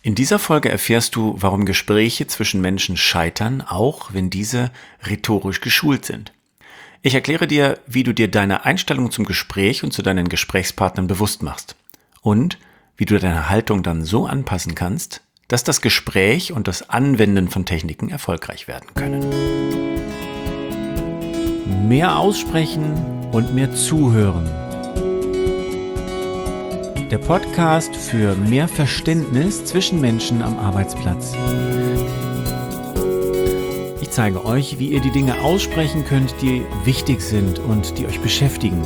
In dieser Folge erfährst du, warum Gespräche zwischen Menschen scheitern, auch wenn diese rhetorisch geschult sind. Ich erkläre dir, wie du dir deine Einstellung zum Gespräch und zu deinen Gesprächspartnern bewusst machst und wie du deine Haltung dann so anpassen kannst, dass das Gespräch und das Anwenden von Techniken erfolgreich werden können. Mehr aussprechen und mehr zuhören. Der Podcast für mehr Verständnis zwischen Menschen am Arbeitsplatz. Ich zeige euch, wie ihr die Dinge aussprechen könnt, die wichtig sind und die euch beschäftigen.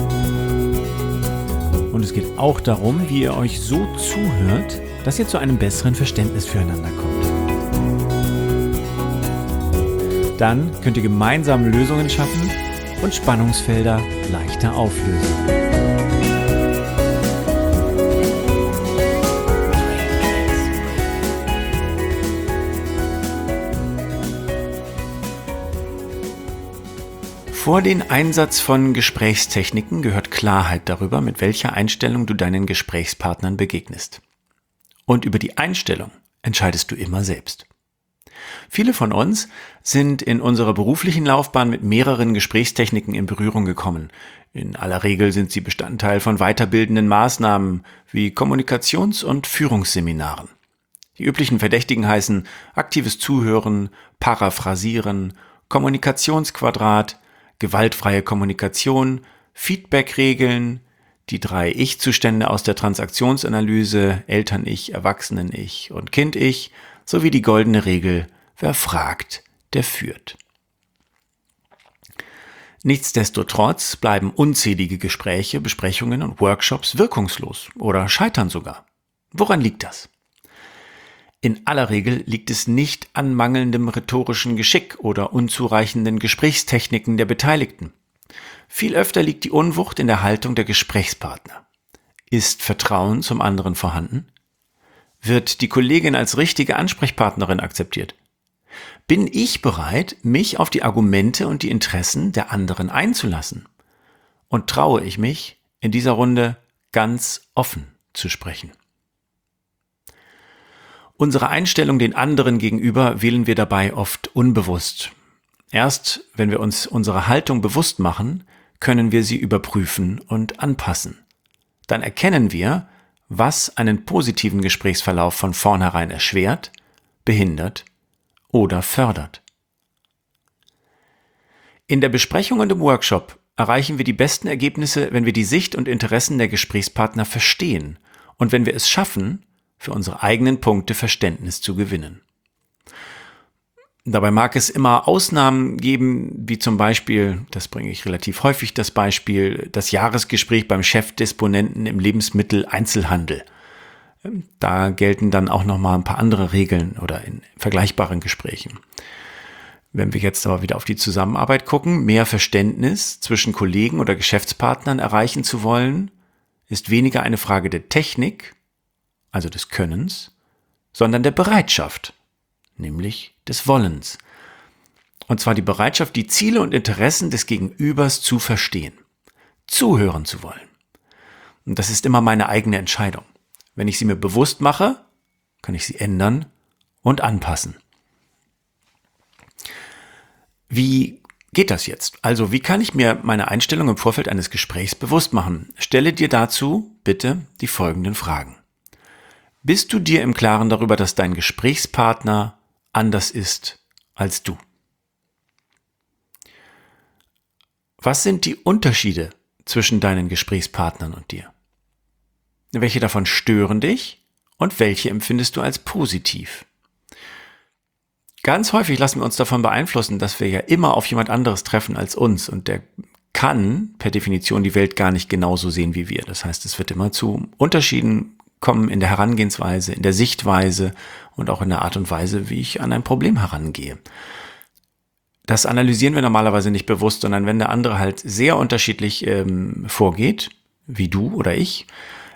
Und es geht auch darum, wie ihr euch so zuhört, dass ihr zu einem besseren Verständnis füreinander kommt. Dann könnt ihr gemeinsam Lösungen schaffen und Spannungsfelder leichter auflösen. Vor den Einsatz von Gesprächstechniken gehört Klarheit darüber, mit welcher Einstellung du deinen Gesprächspartnern begegnest. Und über die Einstellung entscheidest du immer selbst. Viele von uns sind in unserer beruflichen Laufbahn mit mehreren Gesprächstechniken in Berührung gekommen. In aller Regel sind sie Bestandteil von weiterbildenden Maßnahmen wie Kommunikations- und Führungsseminaren. Die üblichen Verdächtigen heißen aktives Zuhören, Paraphrasieren, Kommunikationsquadrat, gewaltfreie Kommunikation, Feedback-Regeln, die 3 Ich-Zustände aus der Transaktionsanalyse, Eltern-Ich, Erwachsenen-Ich und Kind-Ich, sowie die goldene Regel, wer fragt, der führt. Nichtsdestotrotz bleiben unzählige Gespräche, Besprechungen und Workshops wirkungslos oder scheitern sogar. Woran liegt das? In aller Regel liegt es nicht an mangelndem rhetorischen Geschick oder unzureichenden Gesprächstechniken der Beteiligten. Viel öfter liegt die Unwucht in der Haltung der Gesprächspartner. Ist Vertrauen zum anderen vorhanden? Wird die Kollegin als richtige Ansprechpartnerin akzeptiert? Bin ich bereit, mich auf die Argumente und die Interessen der anderen einzulassen? Und traue ich mich, in dieser Runde ganz offen zu sprechen? Unsere Einstellung den anderen gegenüber wählen wir dabei oft unbewusst. Erst wenn wir uns unsere Haltung bewusst machen, können wir sie überprüfen und anpassen. Dann erkennen wir, was einen positiven Gesprächsverlauf von vornherein erschwert, behindert oder fördert. In der Besprechung und im Workshop erreichen wir die besten Ergebnisse, wenn wir die Sicht und Interessen der Gesprächspartner verstehen und wenn wir es schaffen, für unsere eigenen Punkte Verständnis zu gewinnen. Dabei mag es immer Ausnahmen geben, wie zum Beispiel, das bringe ich relativ häufig, das Beispiel, das Jahresgespräch beim Chefdisponenten im Lebensmitteleinzelhandel. Da gelten dann auch nochmal ein paar andere Regeln oder in vergleichbaren Gesprächen. Wenn wir jetzt aber wieder auf die Zusammenarbeit gucken, mehr Verständnis zwischen Kollegen oder Geschäftspartnern erreichen zu wollen, ist weniger eine Frage der Technik, also des Könnens, sondern der Bereitschaft, nämlich des Wollens. Und zwar die Bereitschaft, die Ziele und Interessen des Gegenübers zu verstehen, zuhören zu wollen. Und das ist immer meine eigene Entscheidung. Wenn ich sie mir bewusst mache, kann ich sie ändern und anpassen. Wie geht das jetzt? Also, wie kann ich mir meine Einstellung im Vorfeld eines Gesprächs bewusst machen? Stelle dir dazu bitte die folgenden Fragen. Bist du dir im Klaren darüber, dass dein Gesprächspartner anders ist als du? Was sind die Unterschiede zwischen deinen Gesprächspartnern und dir? Welche davon stören dich und welche empfindest du als positiv? Ganz häufig lassen wir uns davon beeinflussen, dass wir ja immer auf jemand anderes treffen als uns und der kann per Definition die Welt gar nicht genauso sehen wie wir. Das heißt, es wird immer zu Unterschieden kommen in der Herangehensweise, in der Sichtweise und auch in der Art und Weise, wie ich an ein Problem herangehe. Das analysieren wir normalerweise nicht bewusst, sondern wenn der andere halt sehr unterschiedlich vorgeht, wie du oder ich,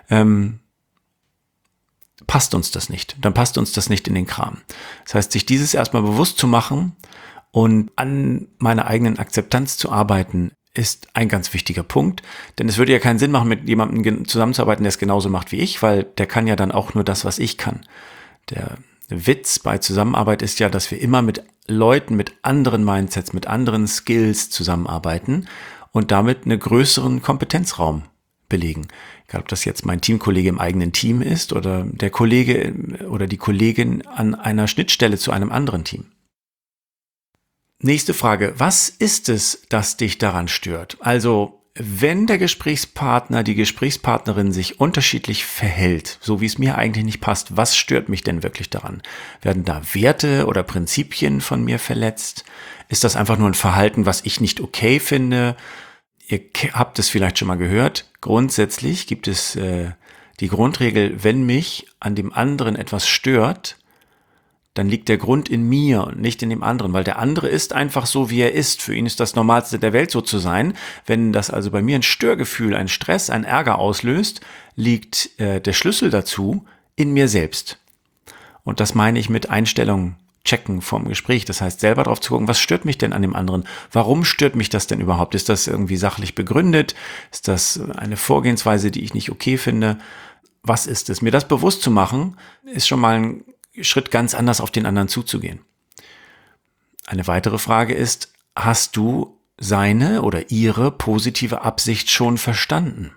passt uns das nicht. Dann passt uns das nicht in den Kram. Das heißt, sich dieses erstmal bewusst zu machen und an meiner eigenen Akzeptanz zu arbeiten, ist ein ganz wichtiger Punkt, denn es würde ja keinen Sinn machen, mit jemandem zusammenzuarbeiten, der es genauso macht wie ich, weil der kann ja dann auch nur das, was ich kann. Der Witz bei Zusammenarbeit ist ja, dass wir immer mit Leuten, mit anderen Mindsets, mit anderen Skills zusammenarbeiten und damit einen größeren Kompetenzraum belegen. Egal, ob das jetzt mein Teamkollege im eigenen Team ist oder der Kollege oder die Kollegin an einer Schnittstelle zu einem anderen Team. Nächste Frage. Was ist es, das dich daran stört? Also, wenn der Gesprächspartner, die Gesprächspartnerin sich unterschiedlich verhält, so wie es mir eigentlich nicht passt, was stört mich denn wirklich daran? Werden da Werte oder Prinzipien von mir verletzt? Ist das einfach nur ein Verhalten, was ich nicht okay finde? Ihr habt es vielleicht schon mal gehört. Grundsätzlich gibt es die Grundregel, wenn mich an dem anderen etwas stört, dann liegt der Grund in mir und nicht in dem anderen, weil der andere ist einfach so, wie er ist. Für ihn ist das Normalste der Welt, so zu sein. Wenn das also bei mir ein Störgefühl, ein Stress, ein Ärger auslöst, liegt der Schlüssel dazu in mir selbst. Und das meine ich mit Einstellung checken vom Gespräch. Das heißt, selber drauf zu gucken, was stört mich denn an dem anderen? Warum stört mich das denn überhaupt? Ist das irgendwie sachlich begründet? Ist das eine Vorgehensweise, die ich nicht okay finde? Was ist es? Mir das bewusst zu machen, ist schon mal ein Schritt ganz anders auf den anderen zuzugehen. Eine weitere Frage ist, hast du seine oder ihre positive Absicht schon verstanden?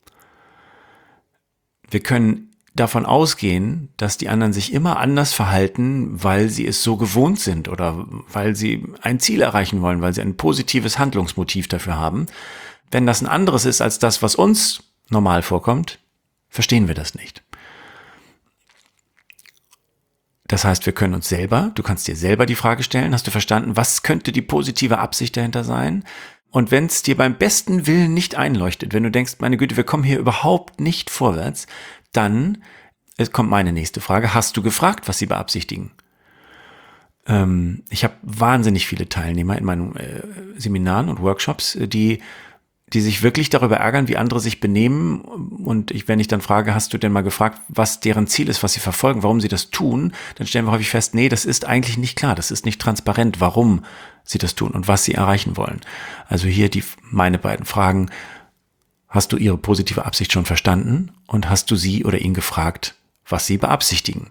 Wir können davon ausgehen, dass die anderen sich immer anders verhalten, weil sie es so gewohnt sind oder weil sie ein Ziel erreichen wollen, weil sie ein positives Handlungsmotiv dafür haben. Wenn das ein anderes ist als das, was uns normal vorkommt, verstehen wir das nicht. Das heißt, wir können uns selber, du kannst dir selber die Frage stellen, hast du verstanden, was könnte die positive Absicht dahinter sein? Und wenn es dir beim besten Willen nicht einleuchtet, wenn du denkst, meine Güte, wir kommen hier überhaupt nicht vorwärts, dann kommt meine nächste Frage, hast du gefragt, was sie beabsichtigen? Ich habe wahnsinnig viele Teilnehmer in meinen Seminaren und Workshops, die sich wirklich darüber ärgern, wie andere sich benehmen. Und wenn ich dann frage, hast du denn mal gefragt, was deren Ziel ist, was sie verfolgen, warum sie das tun, dann stellen wir häufig fest, nee, das ist eigentlich nicht klar, das ist nicht transparent, warum sie das tun und was sie erreichen wollen. Also hier meine beiden Fragen, hast du ihre positive Absicht schon verstanden und hast du sie oder ihn gefragt, was sie beabsichtigen?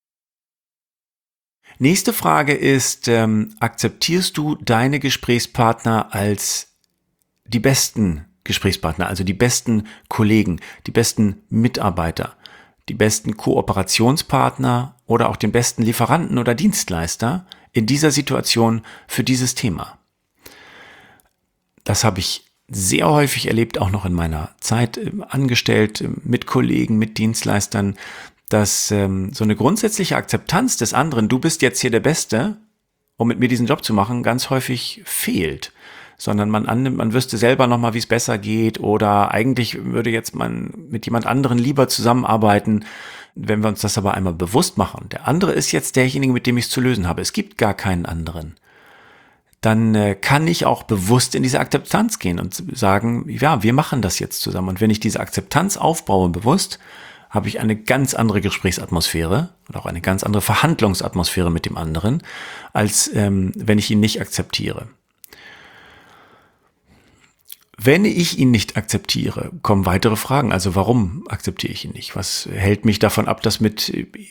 Nächste Frage ist, akzeptierst du deine Gesprächspartner als die besten Gesprächspartner, also die besten Kollegen, die besten Mitarbeiter, die besten Kooperationspartner oder auch den besten Lieferanten oder Dienstleister in dieser Situation für dieses Thema? Das habe ich sehr häufig erlebt, auch noch in meiner Zeit angestellt, mit Kollegen, mit Dienstleistern, dass so eine grundsätzliche Akzeptanz des anderen, du bist jetzt hier der Beste, um mit mir diesen Job zu machen, ganz häufig fehlt. Sondern man annimmt, man wüsste selber nochmal, wie es besser geht oder eigentlich würde jetzt man mit jemand anderen lieber zusammenarbeiten. Wenn wir uns das aber einmal bewusst machen, der andere ist jetzt derjenige, mit dem ich es zu lösen habe, es gibt gar keinen anderen, dann kann ich auch bewusst in diese Akzeptanz gehen und sagen, ja, wir machen das jetzt zusammen. Und wenn ich diese Akzeptanz aufbaue bewusst, habe ich eine ganz andere Gesprächsatmosphäre oder auch eine ganz andere Verhandlungsatmosphäre mit dem anderen, als wenn ich ihn nicht akzeptiere. Wenn ich ihn nicht akzeptiere, kommen weitere Fragen. Also warum akzeptiere ich ihn nicht? Was hält mich davon ab, das mit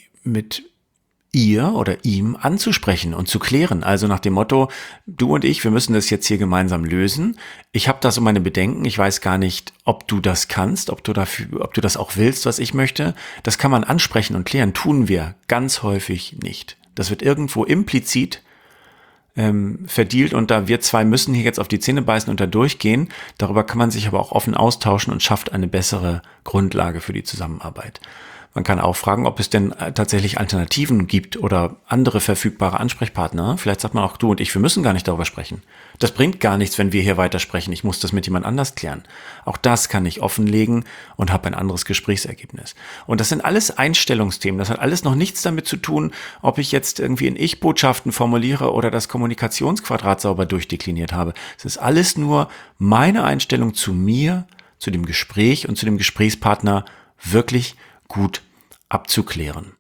ihr oder ihm anzusprechen und zu klären? Also nach dem Motto, du und ich, wir müssen das jetzt hier gemeinsam lösen. Ich habe da so meine Bedenken. Ich weiß gar nicht, ob du das kannst, ob du das auch willst, was ich möchte. Das kann man ansprechen und klären. Tun wir ganz häufig nicht. Das wird irgendwo implizit verdealt und da wir zwei müssen hier jetzt auf die Zähne beißen und da durchgehen. Darüber kann man sich aber auch offen austauschen und schafft eine bessere Grundlage für die Zusammenarbeit. Man kann auch fragen, ob es denn tatsächlich Alternativen gibt oder andere verfügbare Ansprechpartner. Vielleicht sagt man auch, du und ich, wir müssen gar nicht darüber sprechen. Das bringt gar nichts, wenn wir hier weitersprechen. Ich muss das mit jemand anders klären. Auch das kann ich offenlegen und habe ein anderes Gesprächsergebnis. Und das sind alles Einstellungsthemen. Das hat alles noch nichts damit zu tun, ob ich jetzt irgendwie in Ich-Botschaften formuliere oder das Kommunikationsquadrat sauber durchdekliniert habe. Es ist alles nur meine Einstellung zu mir, zu dem Gespräch und zu dem Gesprächspartner wirklich gut abzuklären.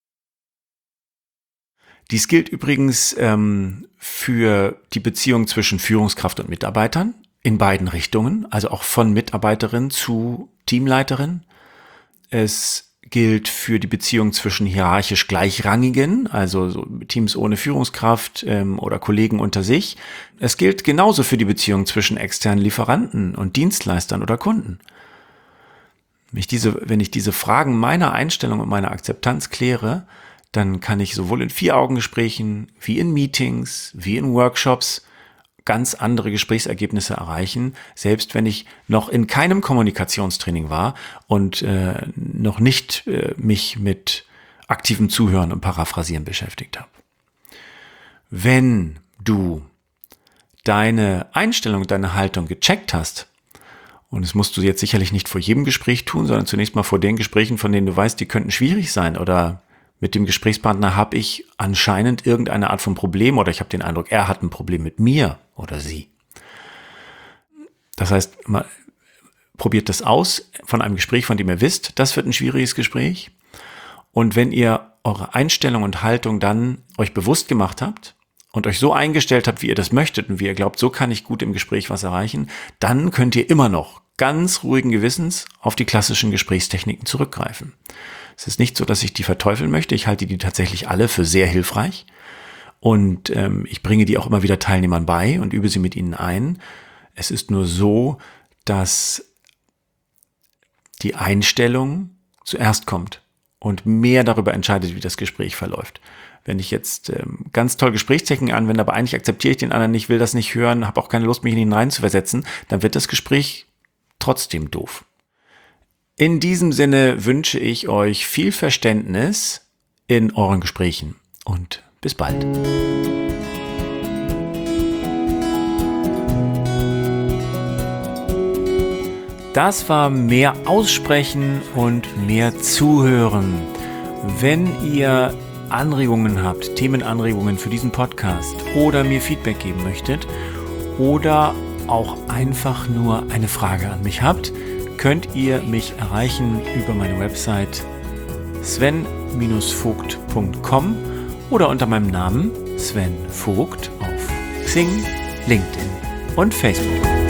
Dies gilt übrigens für die Beziehung zwischen Führungskraft und Mitarbeitern in beiden Richtungen, also auch von Mitarbeiterin zu Teamleiterin. Es gilt für die Beziehung zwischen hierarchisch Gleichrangigen, also so Teams ohne Führungskraft oder Kollegen unter sich. Es gilt genauso für die Beziehung zwischen externen Lieferanten und Dienstleistern oder Kunden. Wenn ich diese Fragen meiner Einstellung und meiner Akzeptanz kläre, dann kann ich sowohl in 4-Augen-Gesprächen wie in Meetings, wie in Workshops ganz andere Gesprächsergebnisse erreichen, selbst wenn ich noch in keinem Kommunikationstraining war und noch nicht mich mit aktivem Zuhören und Paraphrasieren beschäftigt habe. Wenn du deine Einstellung, deine Haltung gecheckt hast, und das musst du jetzt sicherlich nicht vor jedem Gespräch tun, sondern zunächst mal vor den Gesprächen, von denen du weißt, die könnten schwierig sein, oder mit dem Gesprächspartner habe ich anscheinend irgendeine Art von Problem oder ich habe den Eindruck, er hat ein Problem mit mir oder sie. Das heißt, probiert das aus von einem Gespräch, von dem ihr wisst, das wird ein schwieriges Gespräch. Und wenn ihr eure Einstellung und Haltung dann euch bewusst gemacht habt und euch so eingestellt habt, wie ihr das möchtet und wie ihr glaubt, so kann ich gut im Gespräch was erreichen, dann könnt ihr immer noch ganz ruhigen Gewissens auf die klassischen Gesprächstechniken zurückgreifen. Es ist nicht so, dass ich die verteufeln möchte. Ich halte die tatsächlich alle für sehr hilfreich. Und ich bringe die auch immer wieder Teilnehmern bei und übe sie mit ihnen ein. Es ist nur so, dass die Einstellung zuerst kommt und mehr darüber entscheidet, wie das Gespräch verläuft. Wenn ich jetzt ganz toll Gesprächstechniken anwende, aber eigentlich akzeptiere ich den anderen nicht, will das nicht hören, habe auch keine Lust, mich in ihn reinzuversetzen, dann wird das Gespräch trotzdem doof. In diesem Sinne wünsche ich euch viel Verständnis in euren Gesprächen und bis bald. Das war mehr Aussprechen und mehr Zuhören. Wenn ihr Anregungen habt, Themenanregungen für diesen Podcast oder mir Feedback geben möchtet oder auch einfach nur eine Frage an mich habt, könnt ihr mich erreichen über meine Website sven-vogt.com oder unter meinem Namen Sven Vogt auf Xing, LinkedIn und Facebook.